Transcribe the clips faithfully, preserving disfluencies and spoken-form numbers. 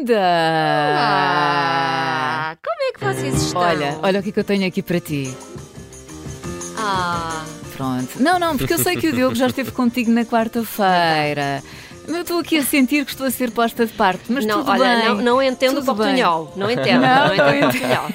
Bem-vinda! Olá! Como é que vocês estão? Olha, olha o que é que eu tenho aqui para ti. Ah, Pronto. Não, não, porque eu sei que o Diogo já esteve contigo na quarta-feira. Eu estou aqui a sentir que estou a ser posta de parte, mas não, tudo olha, bem. não, não entendo o Tudo bem. portunhol. Não entendo, Não, não, não entendo o entendo. portunhol.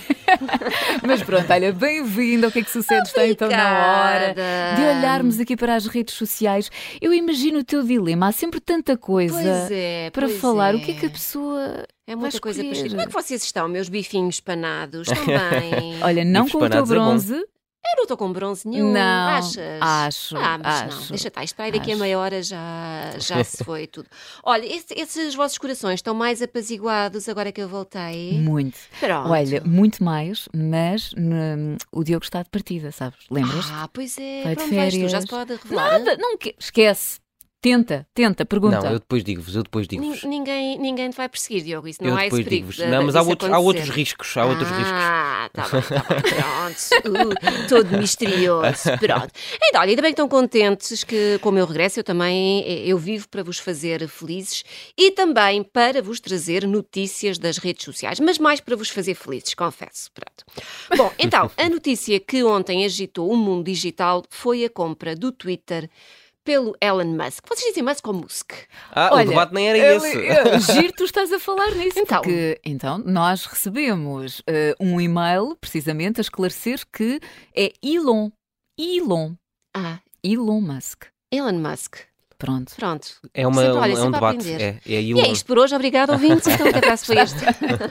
Mas pronto, olha, bem-vindo ao que é que sucede. Está então na hora de olharmos aqui para as redes sociais. Eu imagino o teu dilema. Há sempre tanta coisa Pois é, para pois falar. é. O que é que a pessoa É vai muita coisa para escolher? escolher. Como é que vocês estão, meus bifinhos panados? Estão bem? Olha, não Bifes com o teu panados é bom. bronze. Eu não estou com bronze nenhum. Não, Achas? acho, Ah, mas não. acho, Deixa estar. Isto para aí daqui a acho. meia hora já, já se foi tudo. Olha, esse- esses vossos corações estão mais apaziguados agora que eu voltei? Muito. Pronto. Olha, muito mais, mas hum, o Diogo está de partida, sabes? Lembras? Ah, pois é. Vai de Para onde vais tu? Já férias. se pode revelar? Nada, não que... esquece. Tenta, tenta, pergunta. Não, eu depois digo-vos, eu depois digo-vos. Nin- Ninguém, ninguém te vai perseguir, Diogo. Isso não Eu há esse depois perigo. digo-vos. de- Não, mas há disso outros, há acontecer. outros riscos, há outros riscos. Ah, tá bem, tá bem, pronto. Uh, todo misterioso, pronto. Então, olha, ainda bem que estão contentes que com o meu regresso eu também eh, eu vivo para vos fazer felizes e também para vos trazer notícias das redes sociais, mas mais para vos fazer felizes, confesso. Pronto. Bom, então, a notícia que ontem agitou o mundo digital foi a compra do Twitter pelo Elon Musk. Vocês dizem Musk ou Musk? Ah, Olha, o debate nem era ele- esse. eu- Giro, tu estás a falar nisso. Então. Porque, então, nós recebemos eh, um e-mail, precisamente, a esclarecer que é Elon. Elon. Ah, Elon Musk. Elon Musk. Pronto. Pronto. É, uma, Sempre, olha, um, é um sempre a debate. aprender. É, é E Elon. é isto por hoje. Obrigado, ouvintes. Então, que abraço foi este?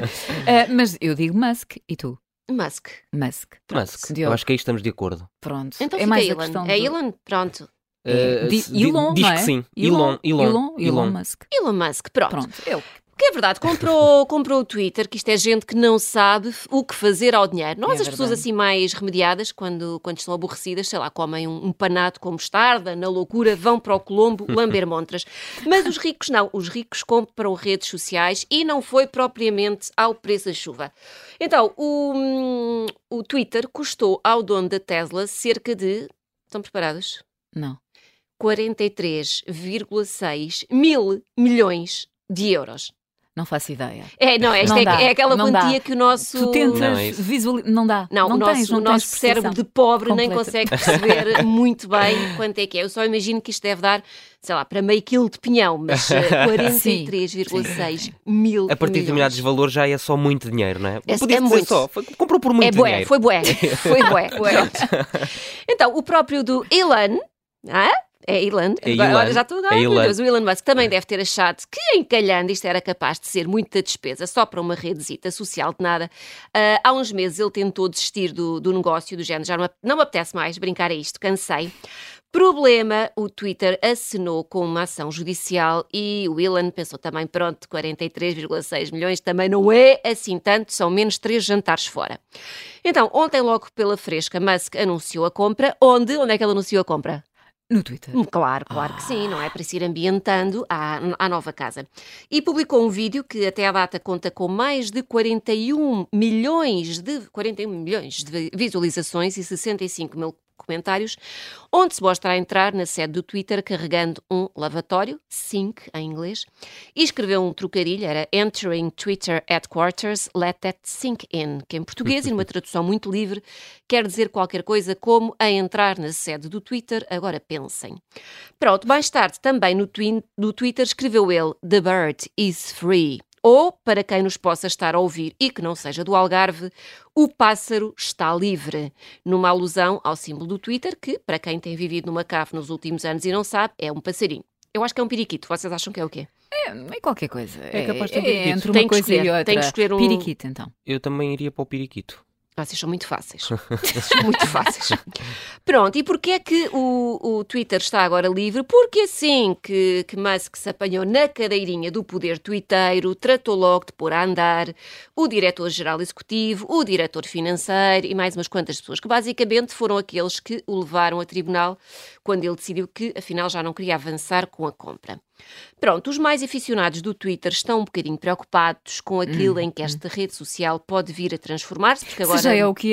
Eh, mas eu digo Musk e tu? Musk. Musk. Musk. Diogo. Eu acho que aí estamos de acordo. Pronto. Então é fica mais Elon. a questão É do- Elon? Pronto. É, Uh, di- di- Elon, diz não que é? sim. Elon, Elon, Elon, Elon Elon. Musk. Elon Musk, pronto. Pronto, ele. Que é verdade, comprou, comprou o Twitter, que isto é gente que não sabe o que fazer ao dinheiro. Nós, É as pessoas verdade. assim mais remediadas, quando, quando estão aborrecidas, sei lá, comem um, um panado com mostarda, na loucura, vão para o Colombo lamber montras. Mas os ricos não. Os ricos compram redes sociais e não foi propriamente ao preço da chuva. Então, o, hum, o Twitter custou ao dono da Tesla cerca de... Estão preparados? Não. quarenta e três vírgula seis mil milhões de euros. Não faço ideia. É, não, esta Não é, dá, é aquela não quantia dá. que o nosso... Tu tentas Não, é isso. visualizar. Não dá. Não, não o nosso, tens, não o tens nosso cérebro de percepção. pobre nem completa. consegue perceber muito bem quanto é que é. Eu só imagino que isto deve dar, sei lá, para meio quilo de pinhão, mas eh, quarenta e três vírgula seis mil A partir de determinados milhões. valores já é só muito dinheiro, não é? É- Podia é dizer muito. só. Foi- comprou por muito É bué, dinheiro. foi bué, foi bué. Pronto. Então, o próprio do Elon, ah? É Elon, É agora, Elon. olha, já estou É agora, meu Elon. Deus, o Elon Musk também deve ter achado que encalhando isto era capaz de ser muita despesa só para uma redezita social de nada. Ah, há uns meses ele tentou desistir do, do negócio, do género, já não, me- não me apetece mais brincar a isto, cansei. Problema, o Twitter acenou com uma ação judicial e o Elon pensou também, pronto, quarenta e três vírgula seis milhões também não é assim tanto, são menos três jantares fora. Então, ontem logo pela fresca, Musk anunciou a compra. Onde? Onde é que ele anunciou a compra? No Twitter. Hum, Claro, claro que sim, não é para se ir ambientando à, à nova casa. E publicou um vídeo que até à data conta com mais de quarenta e um milhões de, quarenta e um milhões de visualizações e sessenta e cinco mil comentários, onde se mostra a entrar na sede do Twitter carregando um lavatório, sink em inglês, e escreveu um trocadilho, era Entering Twitter Headquarters, Let That Sink In, que em português, e numa tradução muito livre, quer dizer qualquer coisa como a entrar na sede do Twitter, agora pensem. Pronto, mais tarde, também no, twin, no Twitter, escreveu ele The Bird is Free. Ou, para quem nos possa estar a ouvir e que não seja do Algarve, o pássaro está livre, numa alusão ao símbolo do Twitter, que, para quem tem vivido numa cave nos últimos anos e não sabe, é um passarinho. Eu acho que é um periquito. Vocês acham que é o quê? É, é qualquer coisa. É capaz de ser um periquito. entre Tem uma que coisa escolher, e outra. tem que escolher um- Periquito, então. Eu também iria para o periquito. Vocês são muito fáceis. São muito fáceis. Pronto, e porquê é que o, o Twitter está agora livre? Porque assim que, que Musk se apanhou na cadeirinha do poder twitteiro, tratou logo de pôr a andar o diretor-geral executivo, o diretor financeiro e mais umas quantas pessoas, que basicamente foram aqueles que o levaram a tribunal quando ele decidiu que, afinal, já não queria avançar com a compra. Pronto, os mais aficionados do Twitter estão um bocadinho preocupados com aquilo Hum, em que esta rede social pode vir a transformar-se, porque agora... Se já é o que é,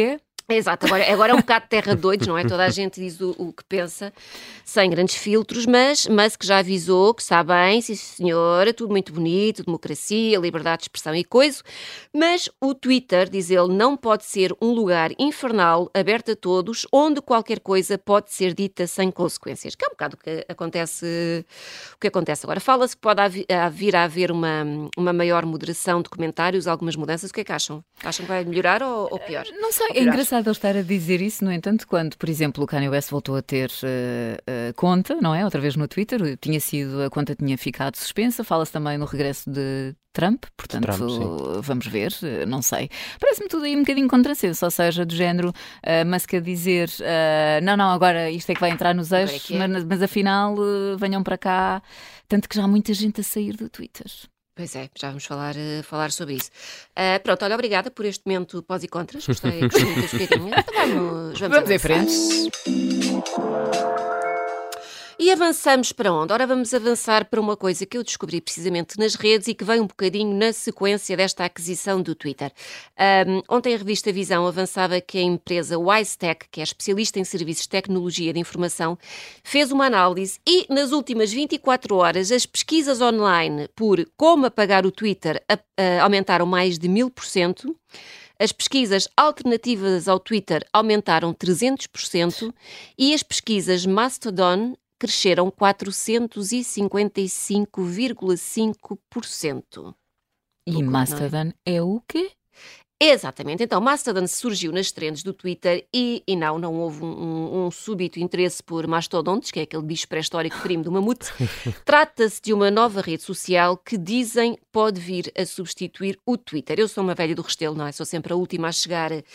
Exato, agora, agora é um bocado de terra de doidos, não é? Toda a gente diz o, o que pensa, sem grandes filtros, mas Musk já avisou que está bem, sim senhora, tudo muito bonito, democracia, liberdade de expressão e coisa, mas o Twitter, diz ele, não pode ser um lugar infernal, aberto a todos, onde qualquer coisa pode ser dita sem consequências, que é um bocado o que acontece, o que acontece agora. Fala-se que pode haver, vir a haver uma, uma maior moderação de comentários, algumas mudanças, o que é que acham? Acham que vai melhorar ou, ou pior? Não sei, é engraçado ele estar a dizer isso, no entanto, quando, por exemplo, o Kanye West voltou a ter uh, uh, conta, não é? Outra vez no Twitter, tinha sido, a conta tinha ficado suspensa, fala-se também no regresso de Trump, portanto, Trump, vamos ver, não sei. Parece-me tudo aí um bocadinho contrassenso, ou seja, do género, uh, Musk a dizer, uh, não, não, agora isto é que vai entrar nos eixos, é é. mas, mas afinal uh, venham para cá, tanto que já há muita gente a sair do Twitter. Pois é, já vamos falar, uh, falar sobre isso. Uh, pronto, olha, obrigada por este momento pós e contras. Gostei, gostei muito deste bocadinho. Então vamos, vamos, vamos em frente. E avançamos para onde? Ora, vamos avançar para uma coisa que eu descobri precisamente nas redes e que vem um bocadinho na sequência desta aquisição do Twitter. Um, ontem a revista Visão avançava que a empresa WiseTech, que é especialista em serviços de tecnologia de informação, fez uma análise e nas últimas vinte e quatro horas as pesquisas online por como apagar o Twitter a, a, aumentaram mais de mil por cento. As pesquisas alternativas ao Twitter aumentaram trezentos por cento e as pesquisas Mastodon cresceram quatrocentos e cinquenta e cinco vírgula cinco por cento. E Mastodon é o quê? Exatamente. Então, Mastodon surgiu nas trends do Twitter e, e não, não houve um, um, um súbito interesse por mastodontes, que é aquele bicho pré-histórico primo do mamute. Trata-se de uma nova rede social que dizem pode vir a substituir o Twitter. Eu sou uma velha do Restelo, não é? Sou sempre a última a chegar. É,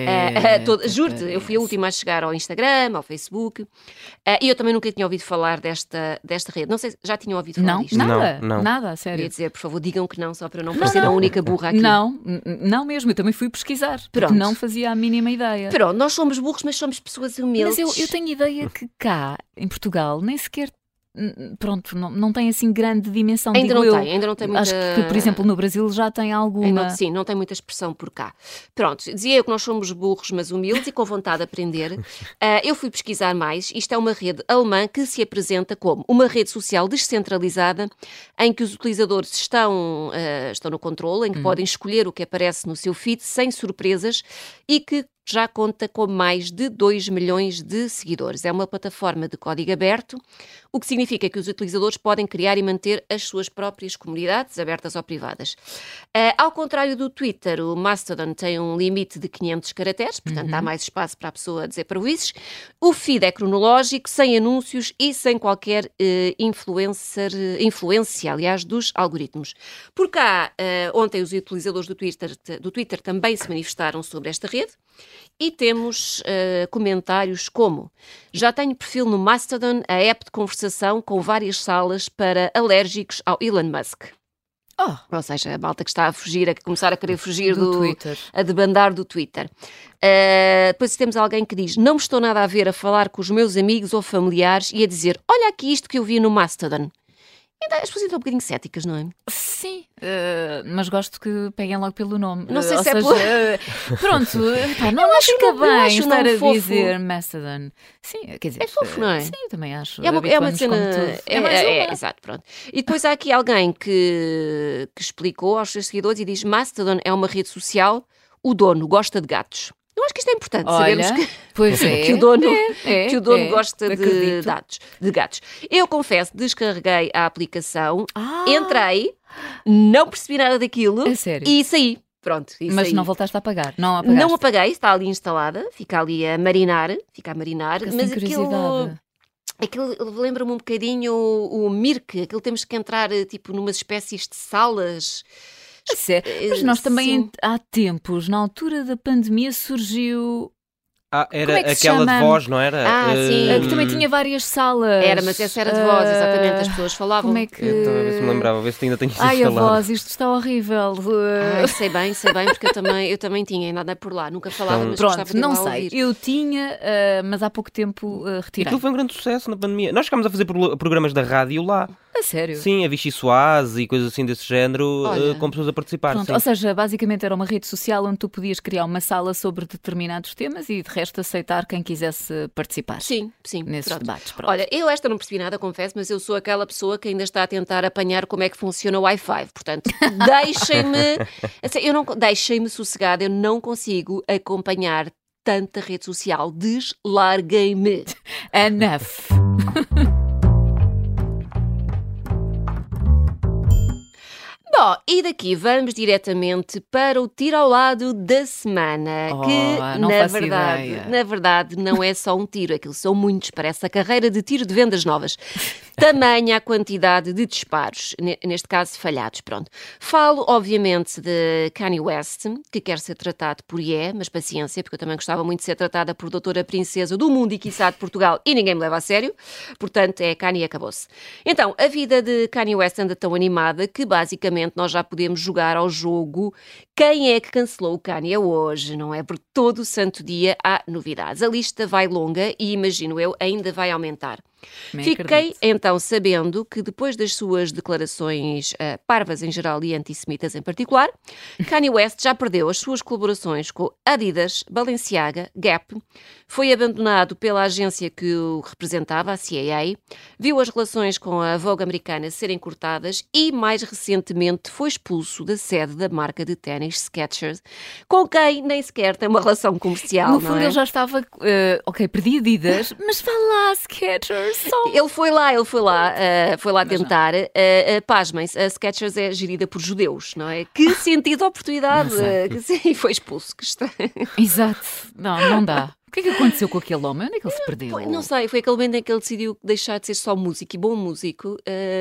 a, a toda, juro-te, eu fui a última a chegar ao Instagram, ao Facebook. Uh, e eu também nunca tinha ouvido falar desta, desta rede. Não sei se já tinham ouvido falar não, disto. Nada, não, não. nada, a sério. Queria dizer, por favor, digam que não, só para eu não parecer a única burra aqui. Não, não mesmo. Eu também fui pesquisar, porque Pronto. não fazia a mínima ideia. Pronto, nós somos burros, mas somos pessoas humildes. Mas eu, eu tenho ideia que cá, em Portugal, nem sequer, pronto, não, não tem assim grande dimensão, ainda digo não eu. tem, ainda não tem muita... Acho que, por exemplo, no Brasil já tem alguma... Não, sim, não tem muita expressão por cá. Pronto, dizia eu que nós somos burros, mas humildes e com vontade de aprender. Uh, eu fui pesquisar mais. Isto é uma rede alemã que se apresenta como uma rede social descentralizada em que os utilizadores estão, uh, estão no controle, em que hum. podem escolher o que aparece no seu feed sem surpresas e que já conta com mais de dois milhões de seguidores. É uma plataforma de código aberto, o que significa que os utilizadores podem criar e manter as suas próprias comunidades, abertas ou privadas. Uh, ao contrário do Twitter, o Mastodon tem um limite de quinhentos caracteres, portanto uhum. há mais espaço para a pessoa dizer parvoíces. O feed é cronológico, sem anúncios e sem qualquer uh, influencer, influência, aliás, dos algoritmos. Por cá, uh, ontem os utilizadores do Twitter, do Twitter também se manifestaram sobre esta rede. E temos uh, comentários como: já tenho perfil no Mastodon, a app de conversação com várias salas para alérgicos ao Elon Musk. Oh. Ou seja, a malta que está a fugir, a começar a querer fugir do, do Twitter, a debandar do Twitter. Uh, depois temos alguém que diz: não me estou nada a ver a falar com os meus amigos ou familiares e a dizer, olha aqui isto que eu vi no Mastodon. Ainda as pessoas estão um bocadinho céticas, não é? Sim, uh, mas gosto que peguem logo pelo nome. Não sei uh, se é seja, por... uh, Pronto, pá, não acho fica bem estar a fofo. dizer Mastodon. Sim, quer dizer... É fofo, não é? Sim, eu também acho. É uma, é uma cena... É, é, mais é, uma. é, exato, pronto. E depois há aqui alguém que, que explicou aos seus seguidores e diz: Mastodon é uma rede social, o dono gosta de gatos. Eu acho que isto é importante, Olha, sabemos que, pois é, que o dono, é, que o dono é, gosta de, dados, de gatos. Eu confesso, descarreguei a aplicação, ah. entrei, não percebi nada daquilo é sério? E saí. Pronto, e Mas saí. não voltaste a apagar? Não apagaste? Não apaguei, está ali instalada, fica ali a marinar, fica a marinar, Fica mas sem aquilo... Aquilo lembra-me um bocadinho o, o Mirk, aquilo temos que entrar tipo numas espécies de salas... Mas nós também, Sim. há tempos, na altura da pandemia, surgiu... Ah, era é aquela chama? de voz, não era? Ah, uh... sim. Que também tinha várias salas. Era, mas essa era de voz, exatamente, as pessoas falavam. Como é que... Eu estava a ver se me lembrava, a ver se ainda tenho isso Ai, instalado. a voz, isto está horrível. Ai, sei bem, sei bem, porque eu também, eu também tinha, ainda andei por lá, nunca falava, Então, mas Pronto, gostava de não lá sei, ouvir. eu tinha, uh, mas há pouco tempo uh, retirei. Aquilo foi um grande sucesso na pandemia. Nós chegámos a fazer pro- programas da rádio lá. A sério? Sim, a Vichy Soase e coisas assim desse género, Olha. uh, com pessoas a participar. Pronto, sim. ou seja, basicamente era uma rede social onde tu podias criar uma sala sobre determinados temas e de resto aceitar quem quisesse participar. Sim, sim. Nesses pronto. debates. Pronto. Olha, eu esta não percebi nada, confesso, mas eu sou aquela pessoa que ainda está a tentar apanhar como é que funciona o Wi-Fi. Portanto, deixem-me, assim, eu não, deixem-me sossegada, eu não consigo acompanhar tanta rede social. Deslarguem-me. Enough. Bom, e daqui vamos diretamente para o tiro ao lado da semana, Oh, que não na faço verdade, ideia. na verdade não é só um tiro, aquilo são muitos, parece a carreira de tiro de vendas novas. Tamanha a quantidade de disparos, ne- neste caso falhados, pronto. Falo, obviamente, de Kanye West, que quer ser tratado por I E, mas paciência, porque eu também gostava muito de ser tratada por doutora princesa do mundo e quiçá de Portugal, e ninguém me leva a sério, portanto é Kanye e acabou-se. Então, a vida de Kanye West anda tão animada que basicamente nós já podemos jogar ao jogo quem é que cancelou o Kanye hoje, não é? Porque todo o santo dia há novidades. A lista vai longa e, imagino eu, ainda vai aumentar. Nem Fiquei acredito. então sabendo que depois das suas declarações uh, parvas em geral e antissemitas em particular, Kanye West já perdeu as suas colaborações com Adidas, Balenciaga, Gap, foi abandonado pela agência que o representava, a C A A, viu as relações com a Vogue americana serem cortadas e, mais recentemente, foi expulso da sede da marca de ténis Skechers, com quem nem sequer tem uma relação comercial, No não fundo é? ele já estava, eh, ok, perdi Adidas, mas vá lá, Skechers, só... Ele foi lá, ele foi lá, uh, foi lá Mas tentar. Uh, uh, pasmem-se, a Skechers é gerida por judeus, não é? Que sentido de oportunidade! uh, que sim, foi expulso, que estranho. Exato. Não, não dá. O que é que aconteceu com aquele homem? Onde é que ele se perdeu? Foi- Não sei, foi aquele momento em que ele decidiu deixar de ser só músico e bom músico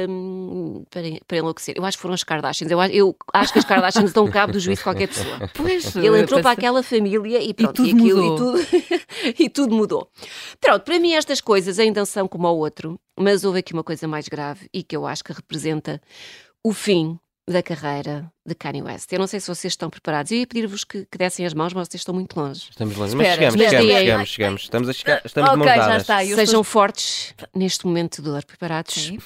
um, para, para enlouquecer. Eu acho que foram as Kardashians. Eu, acho- eu acho que as Kardashians dão cabo do juízo de qualquer pessoa. Pois, Ele entrou eu para pensei- aquela família e pronto, tudo aquilo, mudou. E, tudo, e tudo mudou. Pronto, para mim estas coisas ainda são como ao outro, mas houve aqui uma coisa mais grave e que eu acho que representa o fim da carreira de Kanye West. Eu não sei se vocês estão preparados. Eu ia pedir-vos que, que dessem as mãos, mas vocês estão muito longe. Estamos longe, Espera, mas chegamos, espera. chegamos, Ai, chegamos, ai, chegamos. Estamos a chegar, estamos de Ok, mãos já dadas. está. Eu Sejam estou- fortes neste momento de dor. Preparados? Sim.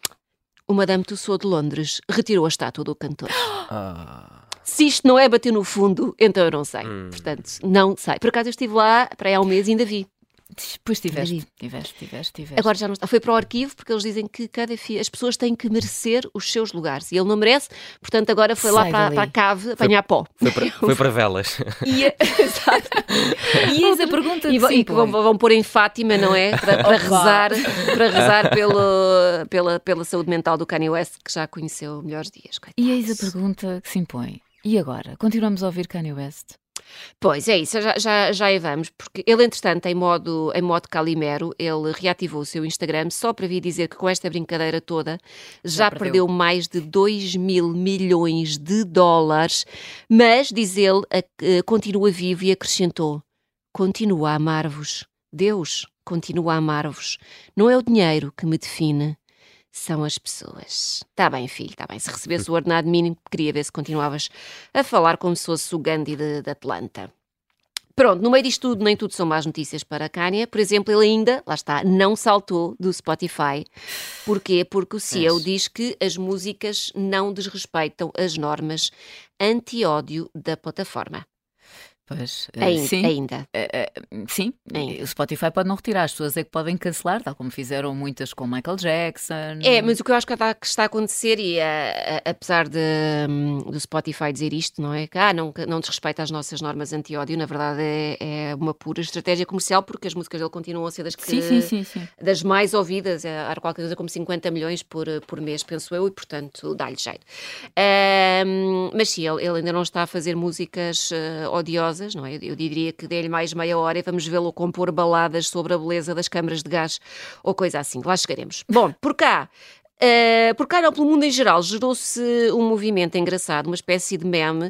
O Madame Tussauds de Londres retirou a estátua do cantor. Ah, Se isto não é bater no fundo, então eu não sei. Hum. Portanto, não sei. Por acaso eu estive lá para aí há um mês e ainda vi. Pois tiveste, Entendi. tiveste, tiveste, tiveste. Agora já não está. Foi para o arquivo porque eles dizem que cada fi... as pessoas têm que merecer os seus lugares. E ele não merece, portanto agora foi lá Sai para, dali. para a cave apanhar pó. foi, para, foi para velas. E, a... Exato. e eis a pergunta E, que vão- se e que vão, impõe. vão pôr em Fátima, não é? Para, para Opa. rezar, para rezar pelo, pela, pela saúde mental do Kanye West, que já conheceu melhores dias. Coitado. E eis a pergunta que se impõe. E agora? Continuamos a ouvir Kanye West? Pois é isso, já, já, já aí vamos, porque ele, entretanto, em modo, em modo Calimero, ele reativou o seu Instagram só para vir dizer que com esta brincadeira toda já, Já perdeu. perdeu. mais de dois mil milhões de dólares, mas, diz ele, a- a- continua vivo e acrescentou: continua a amar-vos. Deus continua a amar-vos. Não é o dinheiro que me define, são as pessoas. Está bem, filho, está bem. Se recebesse o ordenado mínimo, queria ver se continuavas a falar como se fosse o Gandhi de, de Atlanta. Pronto, no meio disto tudo, nem tudo são más notícias para a Kanye. Por exemplo, ele ainda, lá está, não saltou do Spotify. Porquê? Porque o C E O Pois. diz que as músicas não desrespeitam as normas anti-ódio da plataforma. Pois, eh, Ainda. sim. ainda. Eh, eh, sim, Ainda. o Spotify pode não retirar, as pessoas é que podem cancelar, tal como fizeram muitas com Michael Jackson. É, mas o que eu acho que está, que está a acontecer, e a- a- apesar de, hum, do Spotify dizer isto, não é? Que ah, não, que não desrespeita as nossas normas anti-ódio, na verdade é, é uma pura estratégia comercial, porque as músicas dele continuam a ser das, que, Sim, sim, sim, sim. das mais ouvidas, é, há qualquer coisa como cinquenta milhões por, por mês, penso eu, e portanto dá-lhe jeito. Hum, mas sim, ele, ele ainda não está a fazer músicas eh, odiosas, não é? Eu, eu diria que dê-lhe mais meia hora e vamos vê-lo compor baladas sobre a beleza das câmaras de gás ou coisa assim. Lá chegaremos. Bom, por cá. Uh, por cá, não, pelo mundo em geral, gerou-se um movimento engraçado, uma espécie de meme.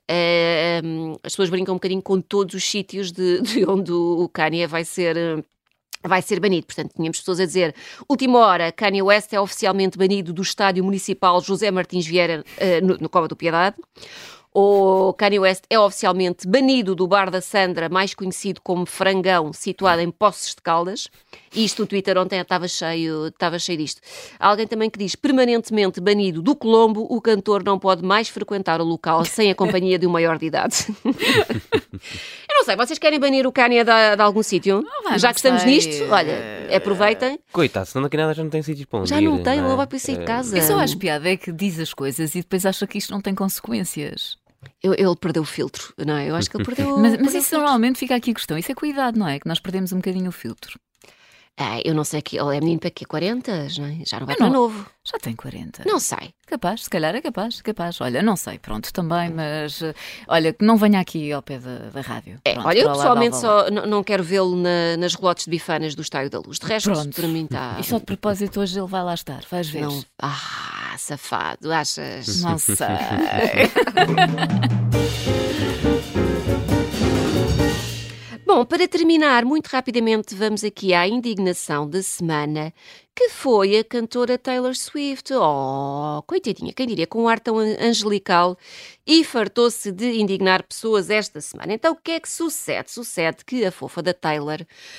Uh, um, as pessoas brincam um bocadinho com todos os sítios de, de onde o Kanye vai ser. Uh, vai ser banido. Portanto, tínhamos pessoas a dizer: última hora, Kanye West é oficialmente banido do estádio municipal José Martins Vieira, uh, no, no Cova do Piedade. O Kanye West é oficialmente banido do bar da Sandra, mais conhecido como Frangão, situado em Poços de Caldas. E isto, o Twitter ontem estava cheio, estava cheio disto. Há alguém também que diz, permanentemente banido do Colombo, o cantor não pode mais frequentar o local sem a companhia de um maior de idade. Eu não sei, vocês querem banir o Kanye de, de algum sítio? Ah, já não que estamos sei. nisto, olha, aproveitem. Coitado, senão daqui a nada já não tem sítios para onde Já ir, não tem, é? ele vai para sair de casa. Eu só acho piada é que diz as coisas e depois acha que isto não tem consequências. Eu, ele perdeu o filtro, não é? Eu acho que ele perdeu, Mas, perdeu mas o isso filtro. normalmente fica aqui a questão. Isso é com a idade, não é? Que nós perdemos um bocadinho o filtro. Ah, eu não sei, que ele é menino para quê? quarenta? Não é? Já não vai Eu para não- novo. Já tem quarenta. Não sei. Capaz, se calhar é capaz, capaz. Olha, não sei, pronto, também, mas eh, olha, que não venha aqui ao pé da, da rádio. É, Pronto, olha, eu para lá de pessoalmente Alvalade. só n- não quero vê-lo na- nas relotes de bifanas do Estádio da Luz. De resto, Pronto. para mim está... E só de propósito hoje ele vai lá estar, vais ver. Não... Ah, safado, achas? Não sei. Bom, para terminar, muito rapidamente, vamos aqui à indignação da semana, que foi a cantora Taylor Swift. Oh, coitadinha, quem diria, com um ar tão an- angelical, e fartou-se de indignar pessoas esta semana. Então, o que é que sucede? Sucede que a fofa da Taylor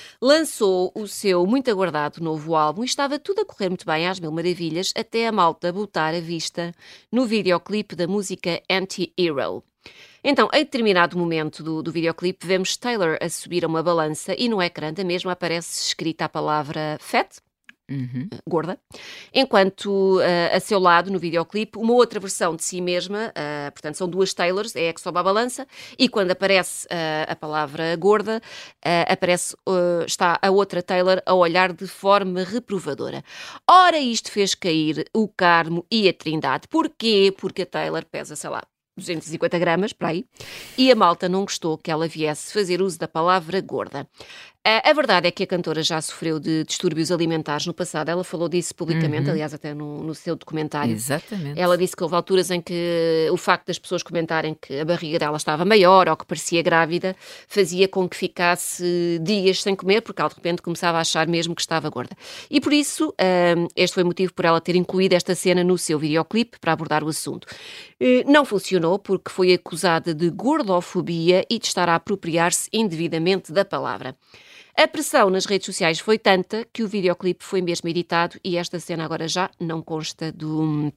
lançou o seu muito aguardado novo álbum e estava tudo a correr muito bem, às mil maravilhas, até a malta botar a vista no videoclipe da música Anti-Hero. Então, em determinado momento do, do videoclipe, vemos Taylor a subir a uma balança e no ecrã da mesma aparece escrita a palavra fat, Uhum. gorda, enquanto uh, a seu lado, no videoclipe, uma outra versão de si mesma, uh, portanto são duas Taylors, é a que sobe a balança, e quando aparece uh, a palavra gorda, uh, aparece, uh, está a outra Taylor a olhar de forma reprovadora. Ora, isto fez cair o Carmo e a Trindade. Porquê? Porque a Taylor pesa, sei lá, duzentos e cinquenta gramas, para aí, e a malta não gostou que ela viesse fazer uso da palavra gorda. A, a verdade é que a cantora já sofreu de distúrbios alimentares no passado, ela falou disso publicamente, Uhum. aliás, até no, no seu documentário. Exatamente. Ela disse que houve alturas em que o facto das pessoas comentarem que a barriga dela estava maior ou que parecia grávida fazia com que ficasse dias sem comer, porque ela de repente começava a achar mesmo que estava gorda. E por isso, hum, este foi o motivo por ela ter incluído esta cena no seu videoclipe para abordar o assunto. Eh, Não funcionou porque foi acusada de gordofobia e de estar a apropriar-se indevidamente da palavra. A pressão nas redes sociais foi tanta que o videoclipe foi mesmo editado e esta cena agora já não consta do,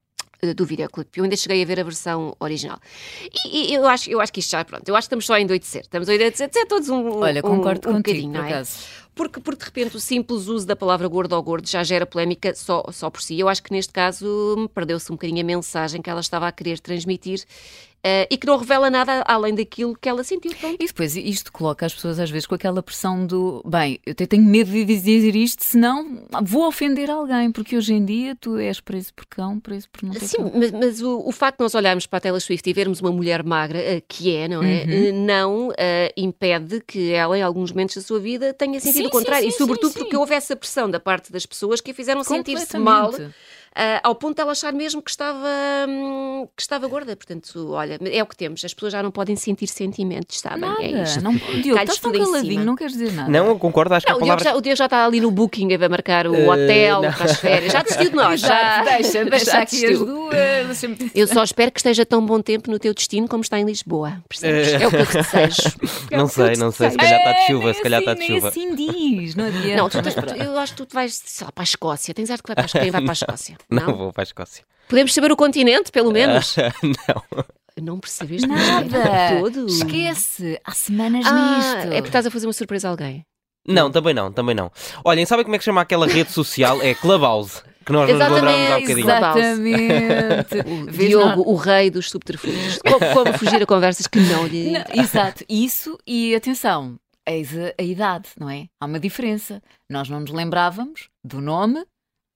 do videoclipe. Eu ainda cheguei a ver a versão original. E, e eu, acho, eu acho que isto já, pronto, eu acho que estamos só a endoidecer. Estamos a endoidecer, é todos um Olha, um, concordo um contigo, bocadinho, por não é? acaso. Porque, porque de repente o simples uso da palavra gordo ou gordo já gera polémica só, só por si. Eu acho que neste caso perdeu-se um bocadinho a mensagem que ela estava a querer transmitir uh, e que não revela nada além daquilo que ela sentiu. Pronto. E depois isto coloca as pessoas às vezes com aquela pressão do bem, eu até tenho medo de dizer isto, senão vou ofender alguém, porque hoje em dia tu és preso por cão, preso por não ter Sim, cão. mas, mas o, o facto de nós olharmos para a Taylor Swift e vermos uma mulher magra, uh, que é, não é? Uhum. Uh, não uh, impede que ela, em alguns momentos da sua vida, tenha sentido Sim, o contrário. sim, e sim, sobretudo sim, sim. porque houve essa pressão da parte das pessoas que a fizeram sentir-se mal. Completamente. Uh, ao ponto de ela achar mesmo que estava, hum, que estava gorda. Portanto, olha, é o que temos. As pessoas já não podem sentir sentimentos, sabem? Nada. É isto. Não, Diogo, Cai-lhes estás tão tudo em caladinho, cima. não queres dizer nada. Não, eu concordo, acho que Não, a o, Diogo palavra... já, o Diogo já está ali no Booking a marcar o Uh, hotel não. para as férias. Já desistiu de nós. Já, deixa, deixa já aqui as desistiu. duas. deixa-me- Eu só espero que esteja tão bom tempo no teu destino como está em Lisboa. Percebes? É o que eu te desejo. É Não o que eu sei, te não sei, se desejo. calhar está de É, chuva, nem se calhar está assim, de nem chuva. assim diz, não adianta. Não, tu tens- eu acho que tu te vais, sei lá, para a Escócia. Tens ar que vai para a Escócia. Quem vai para a Escócia? Não vou para a Escócia. Podemos saber o continente, pelo menos? Não. Não percebeste Nada. todo? Esquece, há semanas Ah, nisto. é porque estás a fazer uma surpresa a alguém. Não, também não, também não. Olhem, sabem como é que chama aquela rede social? É Clubhouse, que nós nos Exatamente, lembramos há bocadinho. exato. Exatamente. O Vês, Diogo, não- o rei dos subterfúgios. Como, como fugir a conversas que não lhe... Não, exato, isso e atenção, eis a, a idade, não é? Há uma diferença. Nós não nos lembrávamos do nome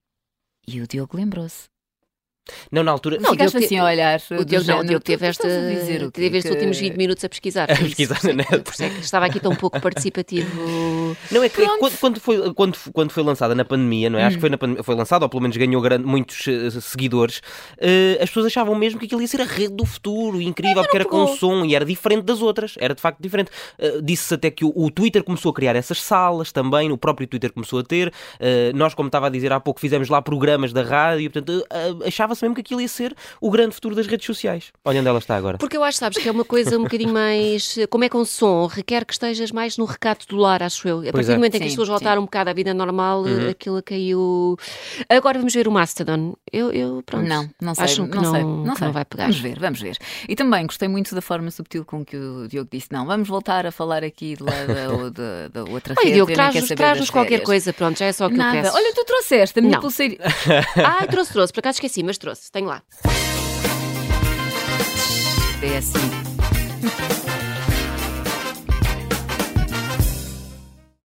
e o Diogo lembrou-se. Não, na altura... Não, o Ficaste Diogo assim te- a olhar. O do Diogo não, o género, Diogo tu- teve, tu esta, estás a dizer o quê? teve estes Que- últimos vinte minutos a pesquisar. A pesquisar na net. Por isso é que estava aqui tão pouco participativo Não, é que é, quando, quando, foi, quando, quando foi lançada na pandemia, não é? Hum. Acho que foi, na pandemia, foi lançada, ou pelo menos ganhou grande, muitos uh, seguidores, uh, as pessoas achavam mesmo que aquilo ia ser a rede do futuro, incrível, porque era com som e era diferente das outras, era de facto diferente. Uh, disse-se até que o, o Twitter começou a criar essas salas também, o próprio Twitter começou a ter. Uh, nós, como estava a dizer há pouco, fizemos lá programas da rádio, portanto, uh, achava-se mesmo que aquilo ia ser o grande futuro das redes sociais. Olha onde ela está agora. Porque eu acho, sabes, que é uma coisa um bocadinho mais... Como é com som, requer que estejas mais no recato do lar, acho eu. A partir é. do momento em que sim, as pessoas voltaram sim. um bocado à vida normal, uhum. aquilo caiu... Agora vamos ver o Mastodon. Eu, eu pronto. Não, não sei. Acho que não, não, sei, não, não, que sei. não vai pegar. Vamos ver, vamos ver. E também gostei muito da forma subtil com que o Diogo disse, não, vamos voltar a falar aqui de lá da, da, da outra rede. Olha, Diogo, traz-nos traz qualquer coisa, pronto, já é só o que Nada. eu peço. Olha, tu trouxeste a minha pulseira. Ah, trouxe, trouxe, por acaso esqueci, mas trouxe, tenho lá. É assim.